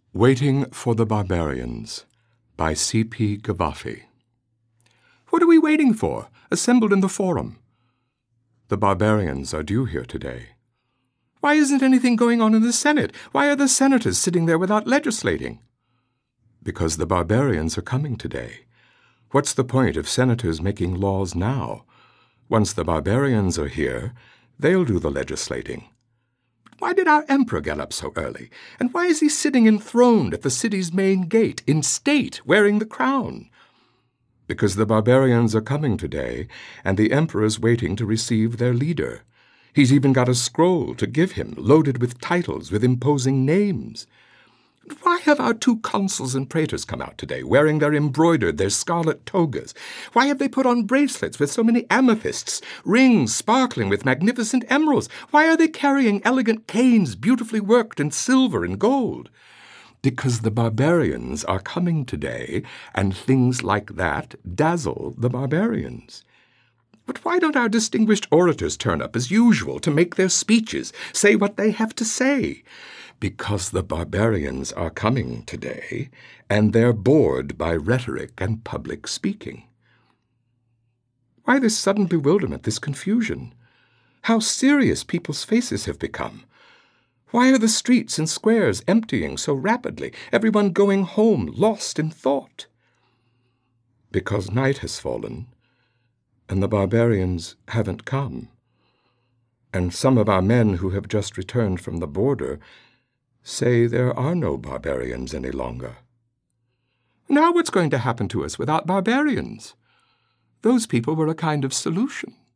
Waiting for the Barbarians by C.P. Gavafi. What are we waiting for, assembled in the forum? The barbarians are due here today. Why isn't anything going on in the Senate? Why are the senators sitting there without legislating? Because the barbarians are coming today. What's the point of senators making laws now? Once the barbarians are here, they'll do the legislating. Why did our emperor get up so early? And why is he sitting enthroned at the city's main gate, in state, wearing the crown? Because the barbarians are coming today, and the emperor's waiting to receive their leader. He's even got a scroll to give him, loaded with titles, with imposing names. Why have our 2 consuls and praetors come out today, wearing their scarlet togas? Why have they put on bracelets with so many amethysts, rings sparkling with magnificent emeralds? Why are they carrying elegant canes beautifully worked in silver and gold? Because the barbarians are coming today, and things like that dazzle the barbarians. But why don't our distinguished orators turn up as usual to make their speeches, say what they have to say? Because the barbarians are coming today, and they're bored by rhetoric and public speaking. Why this sudden bewilderment, this confusion? How serious people's faces have become. Why are the streets and squares emptying so rapidly, everyone going home lost in thought? Because night has fallen, and the barbarians haven't come. And some of our men who have just returned from the border say there are no barbarians any longer. Now what's going to happen to us without barbarians? Those people were a kind of solution.